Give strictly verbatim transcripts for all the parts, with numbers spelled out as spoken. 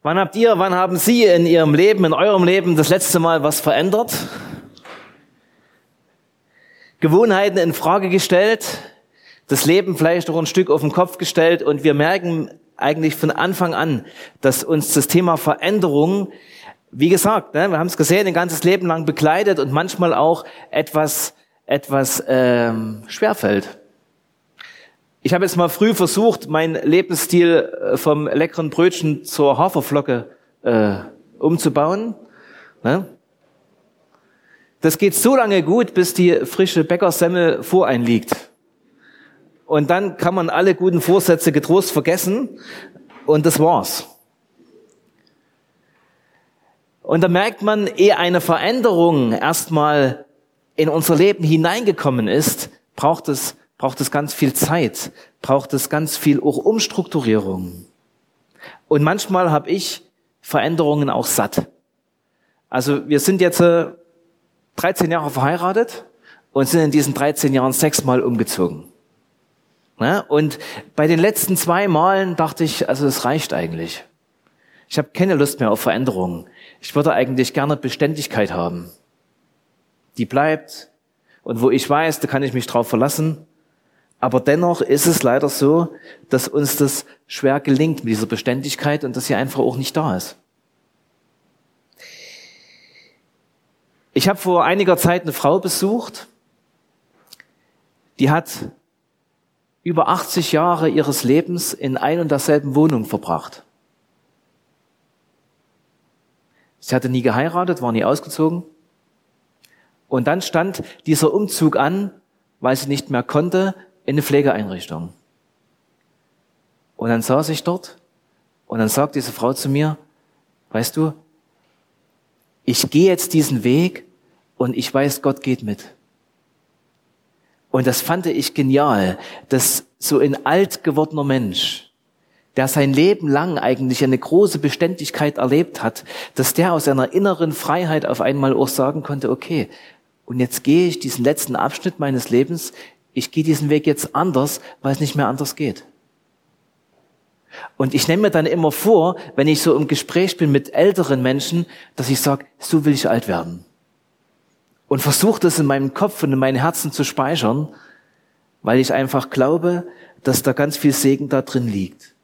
Wann habt ihr, wann haben Sie in Ihrem Leben, in eurem Leben das letzte Mal was verändert? Gewohnheiten in Frage gestellt, das Leben vielleicht noch ein Stück auf den Kopf gestellt und wir merken eigentlich von Anfang an, dass uns das Thema Veränderung, wie gesagt, ne, wir haben es gesehen, ein ganzes Leben lang begleitet und manchmal auch etwas, etwas ähm, schwerfällt. Ich habe jetzt mal früh versucht, meinen Lebensstil vom leckeren Brötchen zur Haferflocke äh, umzubauen. Ne? Das geht so lange gut, bis die frische Bäckersemmel vor einen liegt. Und dann kann man alle guten Vorsätze getrost vergessen und das war's. Und da merkt man, ehe eine Veränderung erstmal in unser Leben hineingekommen ist, braucht es braucht es ganz viel Zeit, braucht es ganz viel auch Umstrukturierung. Und manchmal habe ich Veränderungen auch satt. Also wir sind jetzt äh, dreizehn Jahre verheiratet und sind in diesen dreizehn Jahren sechsmal umgezogen. Ja, und bei den letzten zwei Malen dachte ich, also es reicht eigentlich. Ich habe keine Lust mehr auf Veränderungen. Ich würde eigentlich gerne Beständigkeit haben. Die bleibt und wo ich weiß, da kann ich mich drauf verlassen. Aber dennoch ist es leider so, dass uns das schwer gelingt mit dieser Beständigkeit und dass sie einfach auch nicht da ist. Ich habe vor einiger Zeit eine Frau besucht, die hat über achtzig Jahre ihres Lebens in ein und derselben Wohnung verbracht. Sie hatte nie geheiratet, war nie ausgezogen. Und dann stand dieser Umzug an, weil sie nicht mehr konnte, in eine Pflegeeinrichtung. Und dann saß ich dort und dann sagt diese Frau zu mir, weißt du, ich gehe jetzt diesen Weg und ich weiß, Gott geht mit. Und das fand ich genial, dass so ein alt gewordener Mensch, der sein Leben lang eigentlich eine große Beständigkeit erlebt hat, dass der aus seiner inneren Freiheit auf einmal auch sagen konnte, okay, und jetzt gehe ich diesen letzten Abschnitt meines Lebens, ich gehe diesen Weg jetzt anders, weil es nicht mehr anders geht. Und ich nehme mir dann immer vor, wenn ich so im Gespräch bin mit älteren Menschen, dass ich sage, so will ich alt werden. Und versuche das in meinem Kopf und in meinem Herzen zu speichern, weil ich einfach glaube, dass da ganz viel Segen da drin liegt.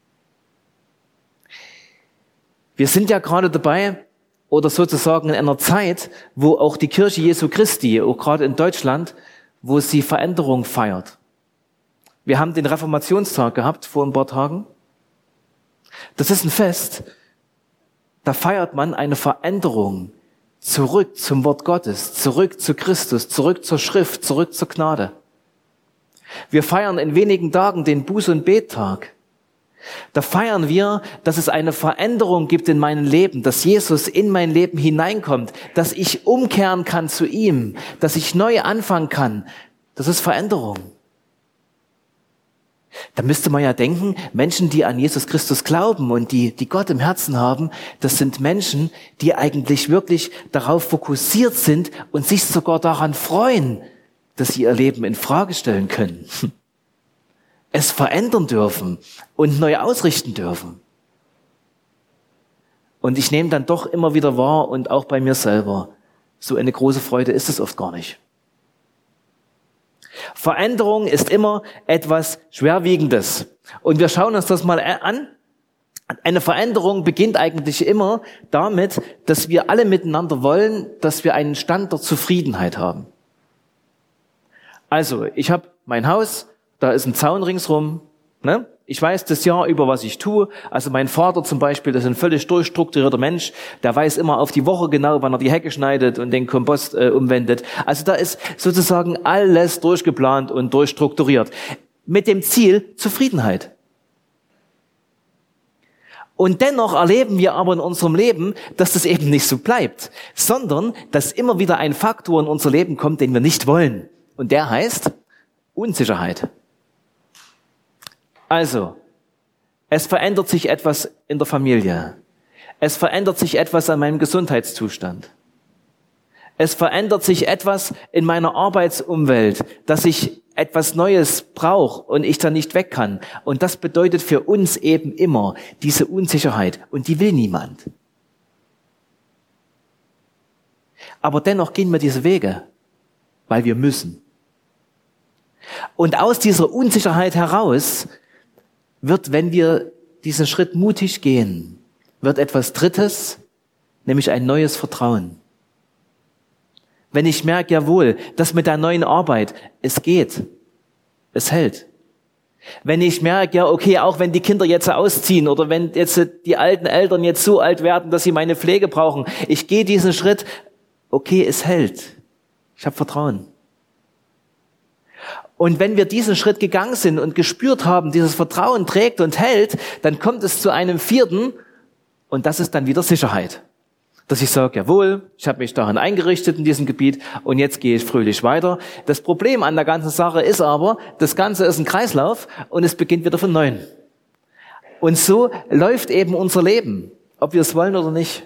Wir sind ja gerade dabei, oder sozusagen in einer Zeit, wo auch die Kirche Jesu Christi, auch gerade in Deutschland, wo sie Veränderung feiert. Wir haben den Reformationstag gehabt vor ein paar Tagen. Das ist ein Fest, da feiert man eine Veränderung zurück zum Wort Gottes, zurück zu Christus, zurück zur Schrift, zurück zur Gnade. Wir feiern in wenigen Tagen den Buß- und Bettag. Da feiern wir, dass es eine Veränderung gibt in meinem Leben, dass Jesus in mein Leben hineinkommt, dass ich umkehren kann zu ihm, dass ich neu anfangen kann. Das ist Veränderung. Da müsste man ja denken, Menschen, die an Jesus Christus glauben und die, die Gott im Herzen haben, das sind Menschen, die eigentlich wirklich darauf fokussiert sind und sich sogar daran freuen, dass sie ihr Leben in Frage stellen können. Es verändern dürfen und neu ausrichten dürfen. Und ich nehme dann doch immer wieder wahr und auch bei mir selber, so eine große Freude ist es oft gar nicht. Veränderung ist immer etwas Schwerwiegendes. Und wir schauen uns das mal an. Eine Veränderung beginnt eigentlich immer damit, dass wir alle miteinander wollen, dass wir einen Stand der Zufriedenheit haben. Also, ich habe mein Haus, da ist ein Zaun ringsrum, ne? Ich weiß das Jahr über, was ich tue. Also mein Vater zum Beispiel, das ist ein völlig durchstrukturierter Mensch, der weiß immer auf die Woche genau, wann er die Hecke schneidet und den Kompost äh, umwendet. Also da ist sozusagen alles durchgeplant und durchstrukturiert. Mit dem Ziel Zufriedenheit. Und dennoch erleben wir aber in unserem Leben, dass das eben nicht so bleibt, sondern dass immer wieder ein Faktor in unser Leben kommt, den wir nicht wollen. Und der heißt Unsicherheit. Also, es verändert sich etwas in der Familie. Es verändert sich etwas an meinem Gesundheitszustand. Es verändert sich etwas in meiner Arbeitsumwelt, dass ich etwas Neues brauche und ich da nicht weg kann. Und das bedeutet für uns eben immer diese Unsicherheit. Und die will niemand. Aber dennoch gehen wir diese Wege, weil wir müssen. Und aus dieser Unsicherheit heraus wird, wenn wir diesen Schritt mutig gehen, wird etwas Drittes, nämlich ein neues Vertrauen. Wenn ich merke, jawohl, das mit der neuen Arbeit, es geht, es hält. Wenn ich merke, ja okay, auch wenn die Kinder jetzt ausziehen oder wenn jetzt die alten Eltern jetzt so alt werden, dass sie meine Pflege brauchen, ich gehe diesen Schritt, okay, es hält. Ich habe Vertrauen. Und wenn wir diesen Schritt gegangen sind und gespürt haben, dieses Vertrauen trägt und hält, dann kommt es zu einem vierten und das ist dann wieder Sicherheit. Dass ich sage, jawohl, ich habe mich darin eingerichtet in diesem Gebiet und jetzt gehe ich fröhlich weiter. Das Problem an der ganzen Sache ist aber, das Ganze ist ein Kreislauf und es beginnt wieder von neuem. Und so läuft eben unser Leben, ob wir es wollen oder nicht.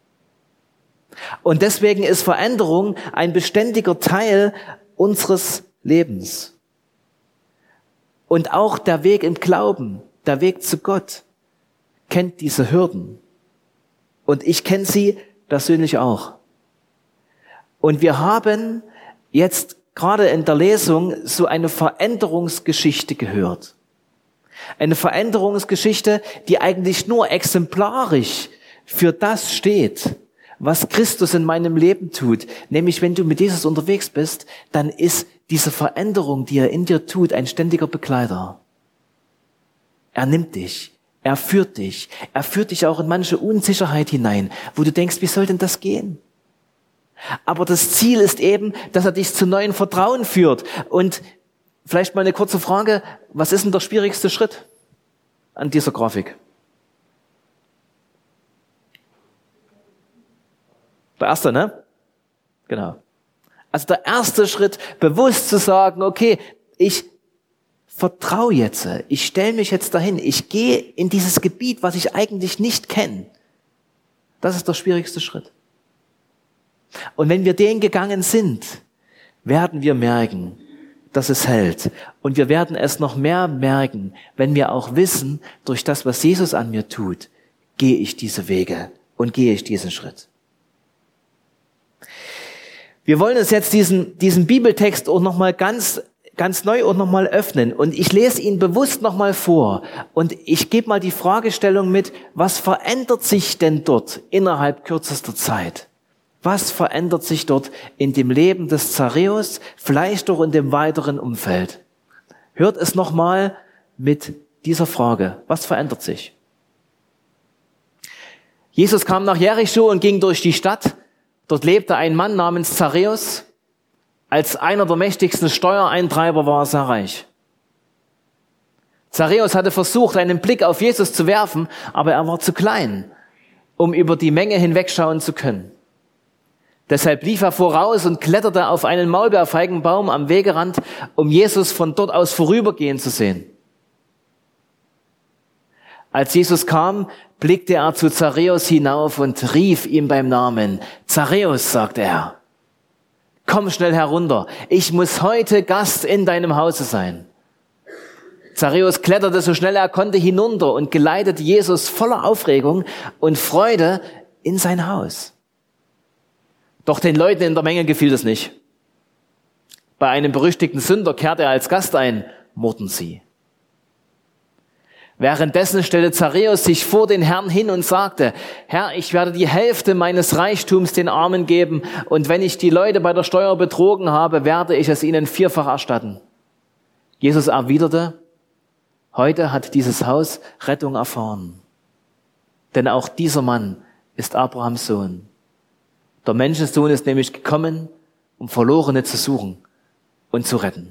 Und deswegen ist Veränderung ein beständiger Teil unseres Lebens. Und auch der Weg im Glauben, der Weg zu Gott, kennt diese Hürden. Und ich kenne sie persönlich auch. Und wir haben jetzt gerade in der Lesung so eine Veränderungsgeschichte gehört. Eine Veränderungsgeschichte, die eigentlich nur exemplarisch für das steht, was Christus in meinem Leben tut. Nämlich, wenn du mit Jesus unterwegs bist, dann ist diese Veränderung, die er in dir tut, ein ständiger Begleiter. Er nimmt dich. Er führt dich. Er führt dich auch in manche Unsicherheit hinein, wo du denkst, wie soll denn das gehen? Aber das Ziel ist eben, dass er dich zu neuen Vertrauen führt. Und vielleicht mal eine kurze Frage, was ist denn der schwierigste Schritt an dieser Grafik? Der erste, ne? Genau. Also der erste Schritt, bewusst zu sagen, okay, ich vertraue jetzt, ich stelle mich jetzt dahin, ich gehe in dieses Gebiet, was ich eigentlich nicht kenne. Das ist der schwierigste Schritt. Und wenn wir den gegangen sind, werden wir merken, dass es hält. Und wir werden es noch mehr merken, wenn wir auch wissen, durch das, was Jesus an mir tut, gehe ich diese Wege und gehe ich diesen Schritt. Wir wollen uns jetzt diesen, diesen Bibeltext auch nochmal ganz ganz neu und nochmal öffnen. Und ich lese ihn bewusst nochmal vor. Und ich gebe mal die Fragestellung mit, was verändert sich denn dort innerhalb kürzester Zeit? Was verändert sich dort in dem Leben des Zachäus, vielleicht auch in dem weiteren Umfeld? Hört es nochmal mit dieser Frage. Was verändert sich? Jesus kam nach Jericho und ging durch die Stadt. Dort lebte ein Mann namens Zachäus. Als einer der mächtigsten Steuereintreiber war er sehr reich. Zachäus hatte versucht, einen Blick auf Jesus zu werfen, aber er war zu klein, um über die Menge hinwegschauen zu können. Deshalb lief er voraus und kletterte auf einen Maulbeerfeigenbaum am Wegerand, um Jesus von dort aus vorübergehen zu sehen. Als Jesus kam, blickte er zu Zachäus hinauf und rief ihm beim Namen. Zachäus, sagte er. Komm schnell herunter, ich muss heute Gast in deinem Hause sein. Zachäus kletterte so schnell er konnte hinunter und geleitete Jesus voller Aufregung und Freude in sein Haus. Doch den Leuten in der Menge gefiel das nicht. Bei einem berüchtigten Sünder kehrte er als Gast ein, murrten sie. Währenddessen stellte Zachäus sich vor den Herrn hin und sagte, Herr, ich werde die Hälfte meines Reichtums den Armen geben und wenn ich die Leute bei der Steuer betrogen habe, werde ich es ihnen vierfach erstatten. Jesus erwiderte, heute hat dieses Haus Rettung erfahren. Denn auch dieser Mann ist Abrahams Sohn. Der Menschensohn ist nämlich gekommen, um Verlorene zu suchen und zu retten.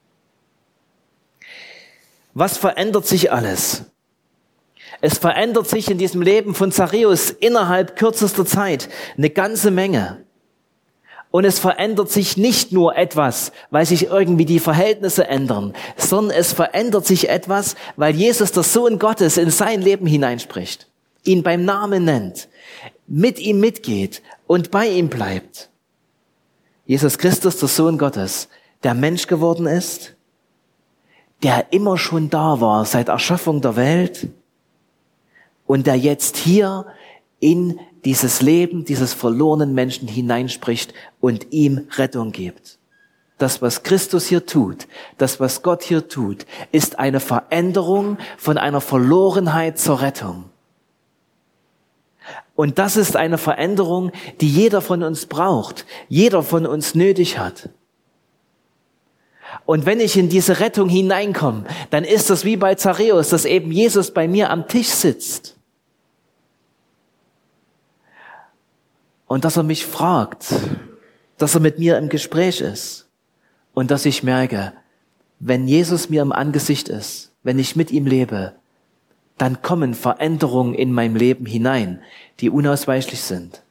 Was verändert sich alles? Es verändert sich in diesem Leben von Zachäus innerhalb kürzester Zeit eine ganze Menge. Und es verändert sich nicht nur etwas, weil sich irgendwie die Verhältnisse ändern, sondern es verändert sich etwas, weil Jesus, der Sohn Gottes, in sein Leben hineinspricht, ihn beim Namen nennt, mit ihm mitgeht und bei ihm bleibt. Jesus Christus, der Sohn Gottes, der Mensch geworden ist, der immer schon da war, seit Erschaffung der Welt und der jetzt hier in dieses Leben dieses verlorenen Menschen hineinspricht und ihm Rettung gibt. Das, was Christus hier tut, das, was Gott hier tut, ist eine Veränderung von einer Verlorenheit zur Rettung. Und das ist eine Veränderung, die jeder von uns braucht, jeder von uns nötig hat. Und wenn ich in diese Rettung hineinkomme, dann ist das wie bei Zachäus, dass eben Jesus bei mir am Tisch sitzt. Und dass er mich fragt, dass er mit mir im Gespräch ist. Und dass ich merke, wenn Jesus mir im Angesicht ist, wenn ich mit ihm lebe, dann kommen Veränderungen in mein Leben hinein, die unausweichlich sind.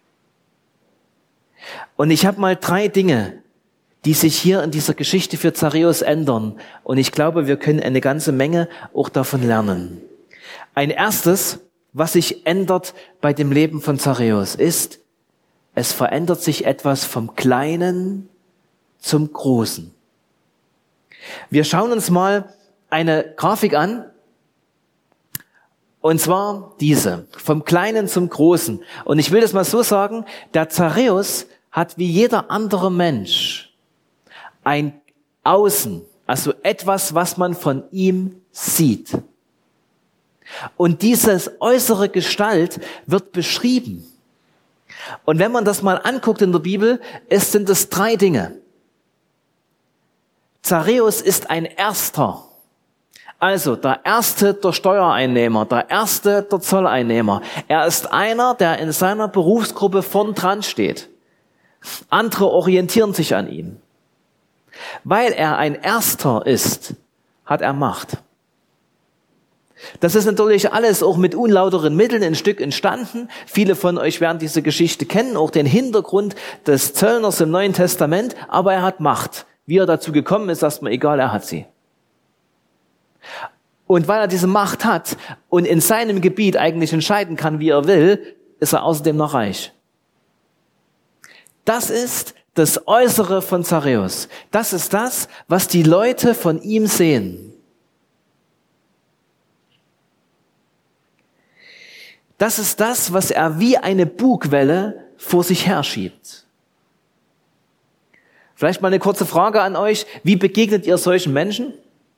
Und ich habe mal drei Dinge, die sich hier in dieser Geschichte für Zachäus ändern. Und ich glaube, wir können eine ganze Menge auch davon lernen. Ein erstes, was sich ändert bei dem Leben von Zachäus, ist, es verändert sich etwas vom Kleinen zum Großen. Wir schauen uns mal eine Grafik an, und zwar diese, vom Kleinen zum Großen. Und ich will das mal so sagen, der Zachäus hat wie jeder andere Mensch ein Außen, also etwas, was man von ihm sieht. Und dieses äußere Gestalt wird beschrieben. Und wenn man das mal anguckt in der Bibel, es sind es drei Dinge. Zachäus ist ein Erster. Also der Erste der Steuereinnehmer, der Erste der Zolleinnehmer. Er ist einer, der in seiner Berufsgruppe vorn dran steht. Andere orientieren sich an ihm. Weil er ein Erster ist, hat er Macht. Das ist natürlich alles auch mit unlauteren Mitteln ein Stück entstanden. Viele von euch werden diese Geschichte kennen, auch den Hintergrund des Zöllners im Neuen Testament. Aber er hat Macht. Wie er dazu gekommen ist, ist mir egal, er hat sie. Und weil er diese Macht hat und in seinem Gebiet eigentlich entscheiden kann, wie er will, ist er außerdem noch reich. Das ist das Äußere von Zachäus. Das ist das, was die Leute von ihm sehen. Das ist das, was er wie eine Bugwelle vor sich herschiebt. Vielleicht mal eine kurze Frage an euch. Wie begegnet ihr solchen Menschen,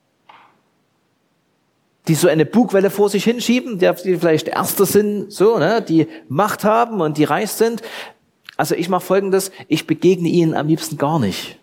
die so eine Bugwelle vor sich hinschieben, die vielleicht Erste sind, so, ne, die Macht haben und die reich sind? Also ich mache Folgendes, ich begegne ihnen am liebsten gar nicht.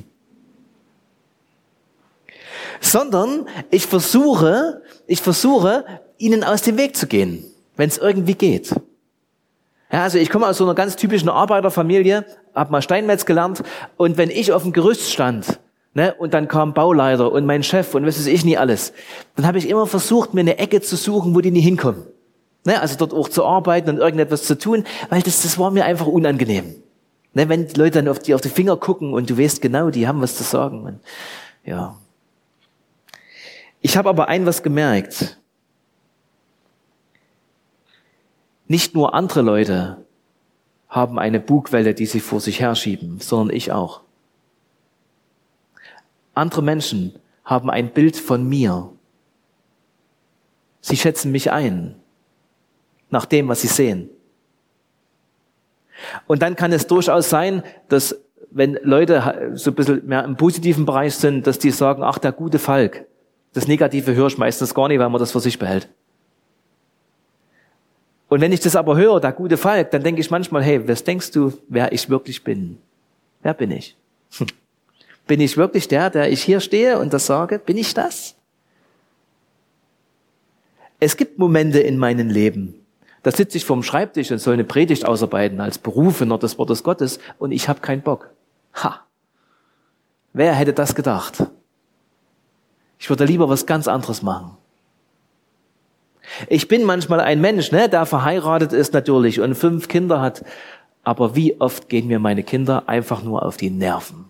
Sondern ich versuche, ich versuche, ihnen aus dem Weg zu gehen, wenn es irgendwie geht. Ja, also ich komme aus so einer ganz typischen Arbeiterfamilie, habe mal Steinmetz gelernt, und wenn ich auf dem Gerüst stand, ne, und dann kam Bauleiter und mein Chef und was weiß ich nie alles, dann habe ich immer versucht, mir eine Ecke zu suchen, wo die nie hinkommen. Ne, also dort auch zu arbeiten und irgendetwas zu tun, weil das, das war mir einfach unangenehm. Ne, wenn die Leute dann auf die, auf die Finger gucken und du weißt genau, die haben was zu sagen. Und, ja. Ich habe aber ein was gemerkt. Nicht nur andere Leute haben eine Bugwelle, die sie vor sich herschieben, sondern ich auch. Andere Menschen haben ein Bild von mir. Sie schätzen mich ein, nach dem, was sie sehen. Und dann kann es durchaus sein, dass wenn Leute so ein bisschen mehr im positiven Bereich sind, dass die sagen, ach, der gute Falk. Das Negative höre ich meistens gar nicht, weil man das für sich behält. Und wenn ich das aber höre, der gute Falk, dann denke ich manchmal, hey, was denkst du, wer ich wirklich bin? Wer bin ich? Bin ich wirklich der, der ich hier stehe und das sage? Bin ich das? Es gibt Momente in meinem Leben, da sitze ich vorm Schreibtisch und soll eine Predigt ausarbeiten als Berufener des Wortes Gottes und ich habe keinen Bock. Ha! Wer hätte das gedacht? Ich würde lieber was ganz anderes machen. Ich bin manchmal ein Mensch, ne, der verheiratet ist natürlich und fünf Kinder hat, aber wie oft gehen mir meine Kinder einfach nur auf die Nerven?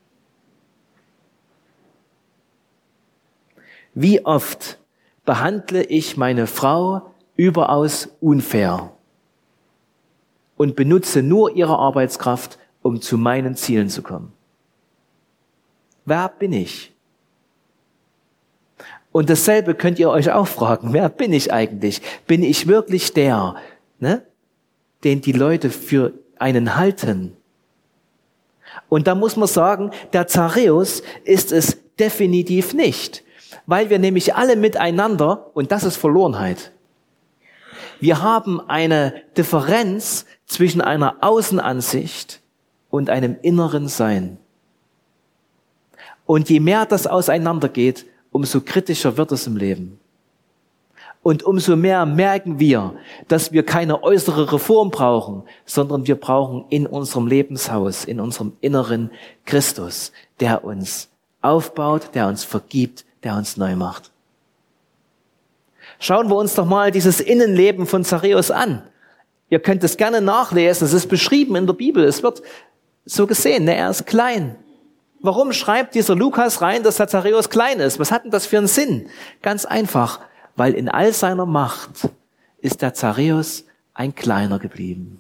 Wie oft behandle ich meine Frau überaus unfair und benutze nur ihre Arbeitskraft, um zu meinen Zielen zu kommen? Wer bin ich? Und dasselbe könnt ihr euch auch fragen. Wer bin ich eigentlich? Bin ich wirklich der, ne, den die Leute für einen halten? Und da muss man sagen, der Zachäus ist es definitiv nicht. Weil wir nämlich alle miteinander, und das ist Verlorenheit, wir haben eine Differenz zwischen einer Außenansicht und einem inneren Sein. Und je mehr das auseinandergeht, umso kritischer wird es im Leben. Und umso mehr merken wir, dass wir keine äußere Reform brauchen, sondern wir brauchen in unserem Lebenshaus, in unserem Inneren Christus, der uns aufbaut, der uns vergibt, der uns neu macht. Schauen wir uns doch mal dieses Innenleben von Zachäus an. Ihr könnt es gerne nachlesen, es ist beschrieben in der Bibel, es wird so gesehen, ne? Er ist klein. Warum schreibt dieser Lukas rein, dass der Zachäus klein ist? Was hat denn das für einen Sinn? Ganz einfach, weil in all seiner Macht ist der Zachäus ein Kleiner geblieben.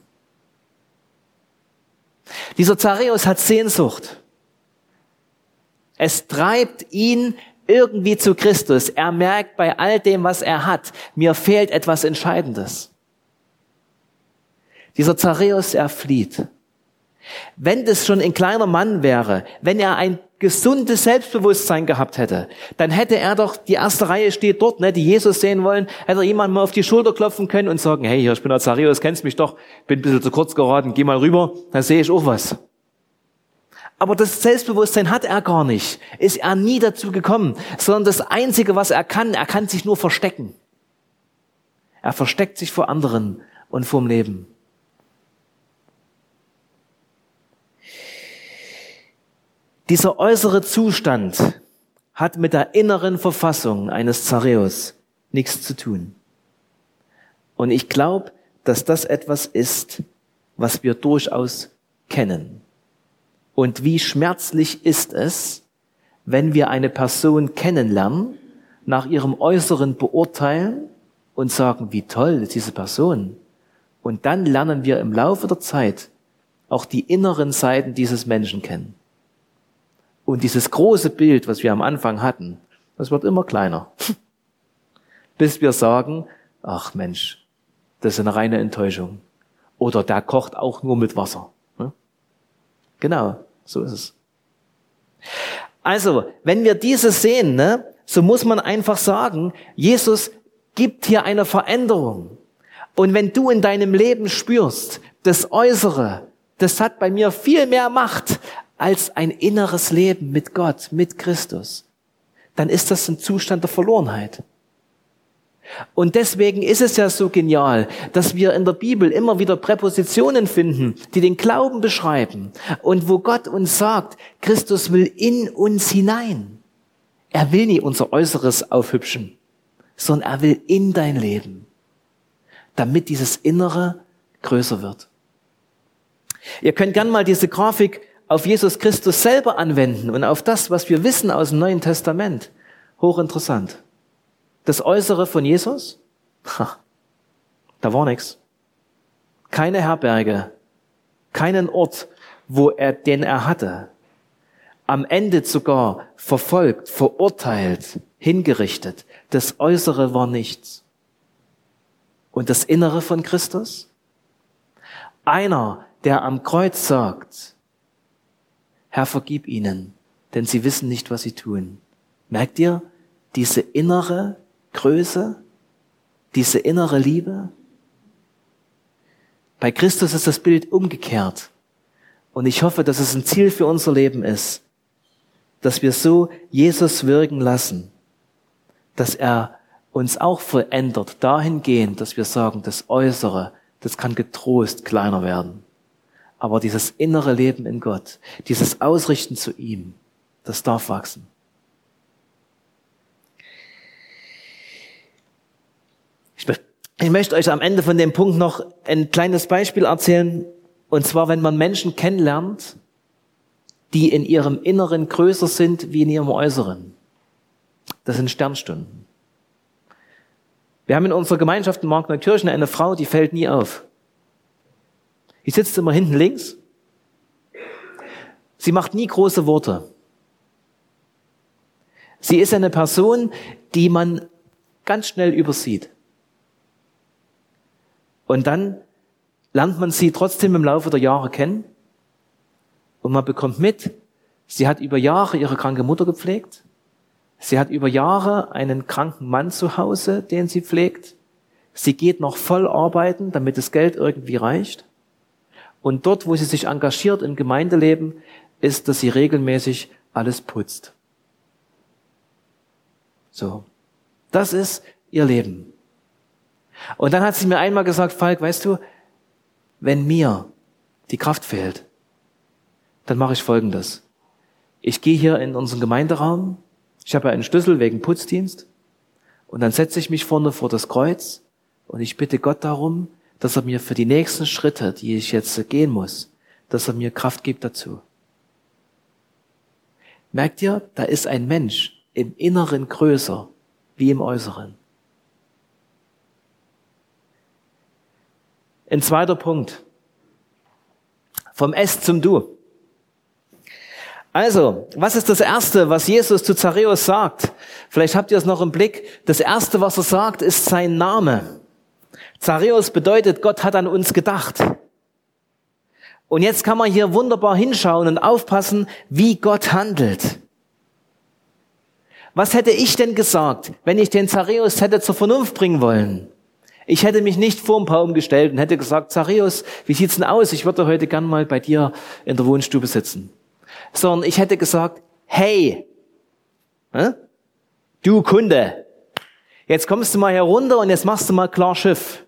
Dieser Zachäus hat Sehnsucht. Es treibt ihn irgendwie zu Christus. Er merkt bei all dem, was er hat, mir fehlt etwas Entscheidendes. Dieser Zachäus, er flieht. Wenn das schon ein kleiner Mann wäre, wenn er ein gesundes Selbstbewusstsein gehabt hätte, dann hätte er doch, die erste Reihe steht dort, ne, die Jesus sehen wollen, hätte er jemand mal auf die Schulter klopfen können und sagen, hey, hier, ich bin der Zachäus, kennst mich doch, bin ein bisschen zu kurz geraten, geh mal rüber, dann sehe ich auch was. Aber das Selbstbewusstsein hat er gar nicht, ist er nie dazu gekommen, sondern das Einzige, was er kann, er kann sich nur verstecken. Er versteckt sich vor anderen und vorm Leben. Dieser äußere Zustand hat mit der inneren Verfassung eines Zachäus nichts zu tun. Und ich glaube, dass das etwas ist, was wir durchaus kennen. Und wie schmerzlich ist es, wenn wir eine Person kennenlernen, nach ihrem Äußeren beurteilen und sagen, wie toll ist diese Person. Und dann lernen wir im Laufe der Zeit auch die inneren Seiten dieses Menschen kennen. Und dieses große Bild, was wir am Anfang hatten, das wird immer kleiner. Bis wir sagen, ach Mensch, das ist eine reine Enttäuschung. Oder der kocht auch nur mit Wasser. Genau, so ist es. Also, wenn wir dieses sehen, ne, so muss man einfach sagen, Jesus gibt hier eine Veränderung. Und wenn du in deinem Leben spürst, das Äußere, das hat bei mir viel mehr Macht als ein inneres Leben mit Gott, mit Christus, dann ist das ein Zustand der Verlorenheit. Und deswegen ist es ja so genial, dass wir in der Bibel immer wieder Präpositionen finden, die den Glauben beschreiben und wo Gott uns sagt, Christus will in uns hinein. Er will nie unser Äußeres aufhübschen, sondern er will in dein Leben, damit dieses Innere größer wird. Ihr könnt gern mal diese Grafik auf Jesus Christus selber anwenden und auf das, was wir wissen aus dem Neuen Testament. Hochinteressant. Das Äußere von Jesus? Ha, da war nichts. Keine Herberge, keinen Ort, wo er, den er hatte. Am Ende sogar verfolgt, verurteilt, hingerichtet. Das Äußere war nichts. Und das Innere von Christus? Einer, der am Kreuz sagt, Herr, vergib ihnen, denn sie wissen nicht, was sie tun. Merkt ihr diese innere Größe, diese innere Liebe? Bei Christus ist das Bild umgekehrt. Und ich hoffe, dass es ein Ziel für unser Leben ist, dass wir so Jesus wirken lassen, dass er uns auch verändert, dahingehend, dass wir sagen, das Äußere, das kann getrost kleiner werden. Aber dieses innere Leben in Gott, dieses Ausrichten zu ihm, das darf wachsen. Ich, ich möchte euch am Ende von dem Punkt noch ein kleines Beispiel erzählen. Und zwar, wenn man Menschen kennenlernt, die in ihrem Inneren größer sind wie in ihrem Äußeren. Das sind Sternstunden. Wir haben in unserer Gemeinschaft in Markneukirchen eine Frau, die fällt nie auf. Die sitzt immer hinten links. Sie macht nie große Worte. Sie ist eine Person, die man ganz schnell übersieht. Und dann lernt man sie trotzdem im Laufe der Jahre kennen und man bekommt mit, sie hat über Jahre ihre kranke Mutter gepflegt, sie hat über Jahre einen kranken Mann zu Hause, den sie pflegt, sie geht noch voll arbeiten, damit das Geld irgendwie reicht und dort, wo sie sich engagiert im Gemeindeleben, ist, dass sie regelmäßig alles putzt. So, das ist ihr Leben. Und dann hat sie mir einmal gesagt, Falk, weißt du, wenn mir die Kraft fehlt, dann mache ich Folgendes. Ich gehe hier in unseren Gemeinderaum, ich habe ja einen Schlüssel wegen Putzdienst, und dann setze ich mich vorne vor das Kreuz und ich bitte Gott darum, dass er mir für die nächsten Schritte, die ich jetzt gehen muss, dass er mir Kraft gibt dazu. Merkt ihr, da ist ein Mensch im Inneren größer wie im Äußeren. Ein zweiter Punkt. Vom Es zum Du. Also, was ist das Erste, was Jesus zu Zachäus sagt? Vielleicht habt ihr es noch im Blick. Das Erste, was er sagt, ist sein Name. Zachäus bedeutet, Gott hat an uns gedacht. Und jetzt kann man hier wunderbar hinschauen und aufpassen, wie Gott handelt. Was hätte ich denn gesagt, wenn ich den Zachäus hätte zur Vernunft bringen wollen? Ich hätte mich nicht vor den Baum gestellt und hätte gesagt, Zachäus, wie sieht's denn aus? Ich würde heute gern mal bei dir in der Wohnstube sitzen. Sondern ich hätte gesagt, hey, äh, du Kunde, jetzt kommst du mal herunter und jetzt machst du mal klar Schiff.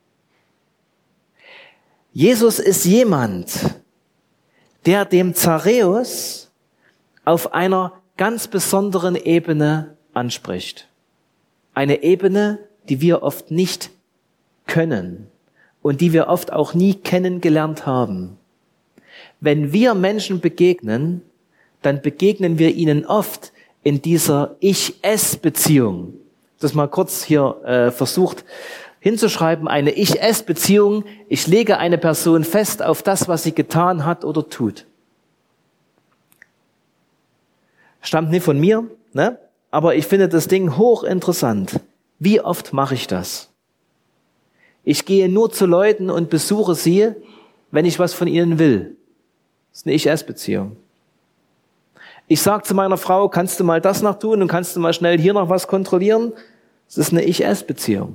Jesus ist jemand, der dem Zachäus auf einer ganz besonderen Ebene anspricht. Eine Ebene, die wir oft nicht können und die wir oft auch nie kennengelernt haben. Wenn wir Menschen begegnen, dann begegnen wir ihnen oft in dieser Ich-Es-Beziehung. Das mal kurz hier äh, versucht hinzuschreiben, eine Ich-Es-Beziehung. Ich lege eine Person fest auf das, was sie getan hat oder tut. Stammt nicht von mir, ne? Aber ich finde das Ding hochinteressant. Wie oft mache ich das? Ich gehe nur zu Leuten und besuche sie, wenn ich was von ihnen will. Das ist eine Ich-Es-Beziehung. Ich sage zu meiner Frau, kannst du mal das noch tun und kannst du mal schnell hier noch was kontrollieren? Das ist eine Ich-Es-Beziehung.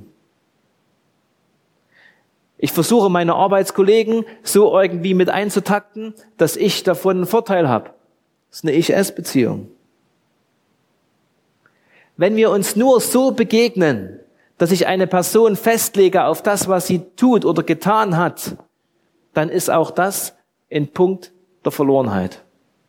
Ich versuche meine Arbeitskollegen so irgendwie mit einzutakten, dass ich davon einen Vorteil habe. Das ist eine Ich-Es-Beziehung. Wenn wir uns nur so begegnen, dass ich eine Person festlege auf das, was sie tut oder getan hat, dann ist auch das ein Punkt der Verlorenheit.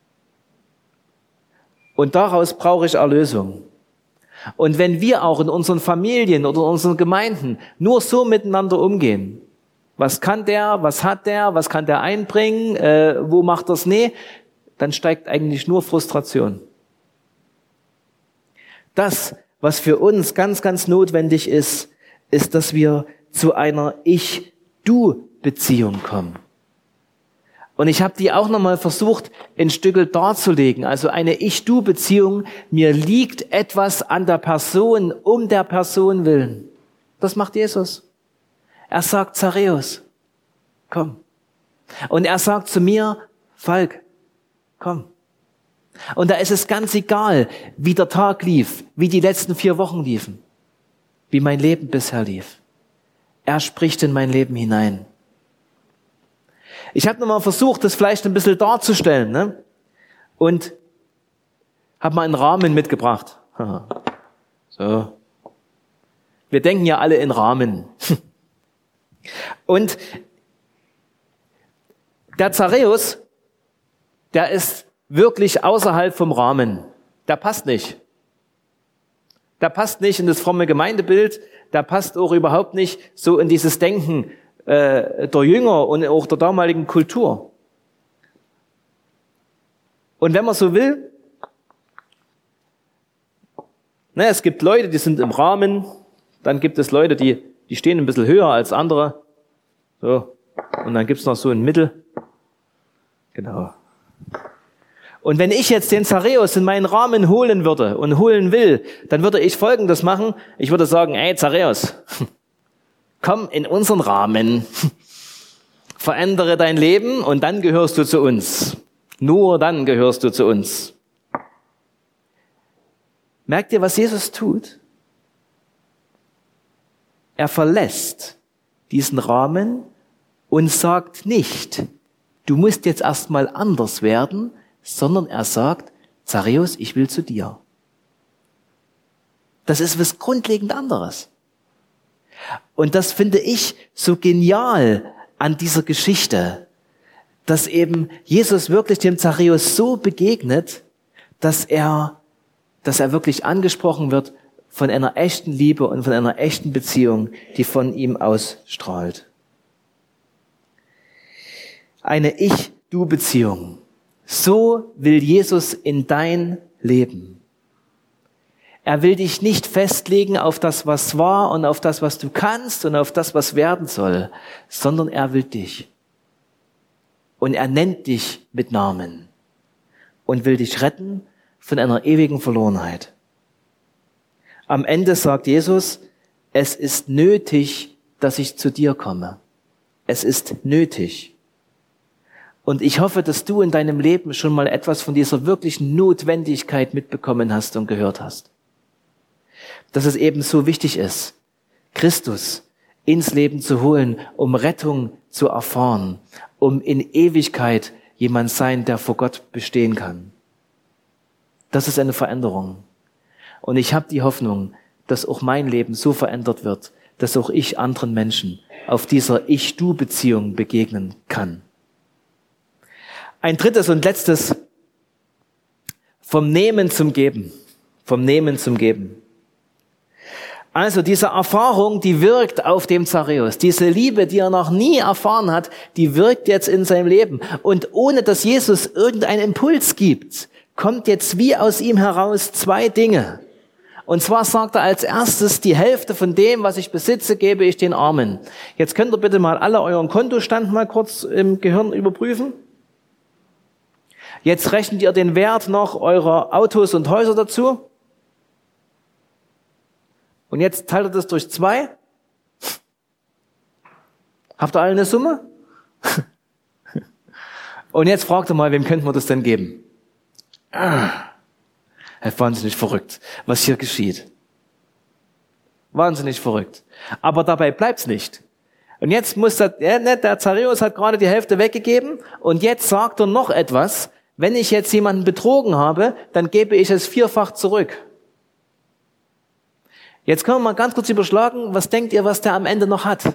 Und daraus brauche ich Erlösung. Und wenn wir auch in unseren Familien oder in unseren Gemeinden nur so miteinander umgehen, was kann der, was hat der, was kann der einbringen, äh, wo macht er's nee, dann steigt eigentlich nur Frustration. Das, was für uns ganz, ganz notwendig ist, ist, dass wir zu einer Ich-Du-Beziehung kommen. Und ich habe die auch nochmal versucht, ein Stückel darzulegen. Also eine Ich-Du-Beziehung, mir liegt etwas an der Person, um der Person willen. Das macht Jesus. Er sagt, Zachäus, komm. Und er sagt zu mir, Falk, komm. Und da ist es ganz egal, wie der Tag lief, wie die letzten vier Wochen liefen, wie mein Leben bisher lief. Er spricht in mein Leben hinein. Ich habe nochmal versucht, das vielleicht ein bisschen darzustellen, ne? Und habe mal einen Rahmen mitgebracht. So. Wir denken ja alle in Rahmen. Und der Zachäus, der ist wirklich außerhalb vom Rahmen. Der passt nicht. Der passt nicht in das fromme Gemeindebild. Der passt auch überhaupt nicht so in dieses Denken äh, der Jünger und auch der damaligen Kultur. Und wenn man so will, ne, es gibt Leute, die sind im Rahmen. Dann gibt es Leute, die, die stehen ein bisschen höher als andere. So. Und dann gibt's noch so ein Mittel. Genau. Und wenn ich jetzt den Zachäus in meinen Rahmen holen würde und holen will, dann würde ich Folgendes machen. Ich würde sagen, ey Zachäus, komm in unseren Rahmen, verändere dein Leben und dann gehörst du zu uns. Nur dann gehörst du zu uns. Merkt ihr, was Jesus tut? Er verlässt diesen Rahmen und sagt nicht, du musst jetzt erstmal anders werden, sondern er sagt, Zachäus, ich will zu dir. Das ist was grundlegend anderes. Und das finde ich so genial an dieser Geschichte, dass eben Jesus wirklich dem Zachäus so begegnet, dass er, dass er wirklich angesprochen wird von einer echten Liebe und von einer echten Beziehung, die von ihm ausstrahlt. Eine Ich-Du-Beziehung. So will Jesus in dein Leben. Er will dich nicht festlegen auf das, was war und auf das, was du kannst und auf das, was werden soll, sondern er will dich. Und er nennt dich mit Namen und will dich retten von einer ewigen Verlorenheit. Am Ende sagt Jesus, es ist nötig, dass ich zu dir komme. Es ist nötig. Und ich hoffe, dass du in deinem Leben schon mal etwas von dieser wirklichen Notwendigkeit mitbekommen hast und gehört hast. Dass es eben so wichtig ist, Christus ins Leben zu holen, um Rettung zu erfahren, um in Ewigkeit jemand sein, der vor Gott bestehen kann. Das ist eine Veränderung. Und ich habe die Hoffnung, dass auch mein Leben so verändert wird, dass auch ich anderen Menschen auf dieser Ich-Du-Beziehung begegnen kann. Ein drittes und letztes, vom Nehmen zum Geben. Vom Nehmen zum Geben. Also diese Erfahrung, die wirkt auf dem Zachäus. Diese Liebe, die er noch nie erfahren hat, die wirkt jetzt in seinem Leben. Und ohne dass Jesus irgendeinen Impuls gibt, kommt jetzt wie aus ihm heraus zwei Dinge. Und zwar sagt er als erstes, die Hälfte von dem, was ich besitze, gebe ich den Armen. Jetzt könnt ihr bitte mal alle euren Kontostand mal kurz im Gehirn überprüfen. Jetzt rechnet ihr den Wert noch eurer Autos und Häuser dazu. Und jetzt teilt ihr das durch zwei. Habt ihr alle eine Summe? Und jetzt fragt ihr mal, wem könnten wir das denn geben? Ah, wahnsinnig verrückt, was hier geschieht. Wahnsinnig verrückt. Aber dabei bleibt's nicht. Und jetzt muss der, der Zachäus hat gerade die Hälfte weggegeben und jetzt sagt er noch etwas. Wenn ich jetzt jemanden betrogen habe, dann gebe ich es vierfach zurück. Jetzt können wir mal ganz kurz überschlagen, was denkt ihr, was der am Ende noch hat?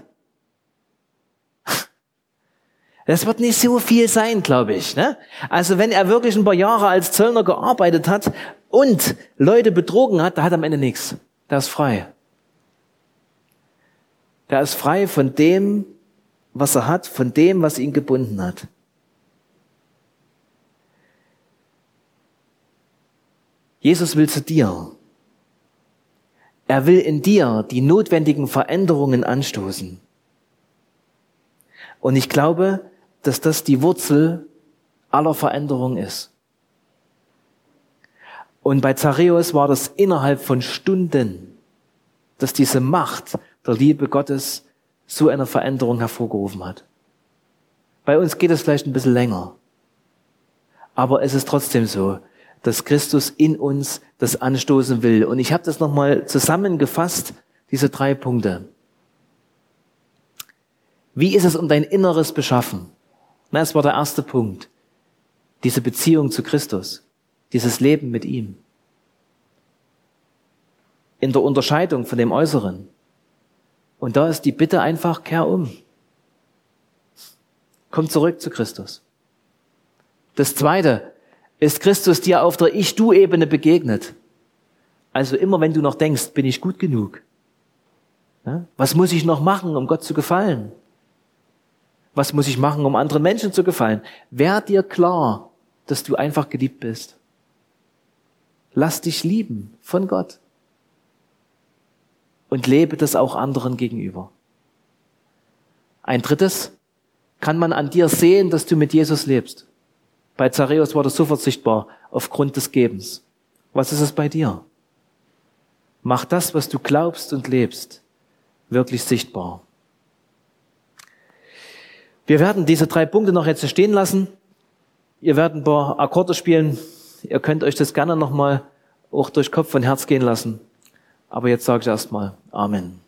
Das wird nicht so viel sein, glaube ich. Ne? Also wenn er wirklich ein paar Jahre als Zöllner gearbeitet hat und Leute betrogen hat, der hat am Ende nichts. Der ist frei. Der ist frei von dem, was er hat, von dem, was ihn gebunden hat. Jesus will zu dir. Er will in dir die notwendigen Veränderungen anstoßen. Und ich glaube, dass das die Wurzel aller Veränderung ist. Und bei Zachäus war das innerhalb von Stunden, dass diese Macht der Liebe Gottes so eine Veränderung hervorgerufen hat. Bei uns geht es vielleicht ein bisschen länger. Aber es ist trotzdem so, dass Christus in uns das anstoßen will. Und ich habe das nochmal zusammengefasst, diese drei Punkte. Wie ist es um dein Inneres beschaffen? Na, es war der erste Punkt. Diese Beziehung zu Christus, dieses Leben mit ihm. In der Unterscheidung von dem Äußeren. Und da ist die Bitte einfach, kehr um. Komm zurück zu Christus. Das Zweite, ist Christus dir auf der Ich-Du-Ebene begegnet. Also immer wenn du noch denkst, bin ich gut genug? Ja? Was muss ich noch machen, um Gott zu gefallen? Was muss ich machen, um anderen Menschen zu gefallen? Werd dir klar, dass du einfach geliebt bist. Lass dich lieben von Gott. Und lebe das auch anderen gegenüber. Ein drittes, kann man an dir sehen, dass du mit Jesus lebst. Bei Zachäus war das sofort sichtbar, aufgrund des Gebens. Was ist es bei dir? Mach das, was du glaubst und lebst, wirklich sichtbar. Wir werden diese drei Punkte noch jetzt stehen lassen. Ihr werdet ein paar Akkorde spielen. Ihr könnt euch das gerne nochmal auch durch Kopf und Herz gehen lassen. Aber jetzt sage ich erstmal Amen.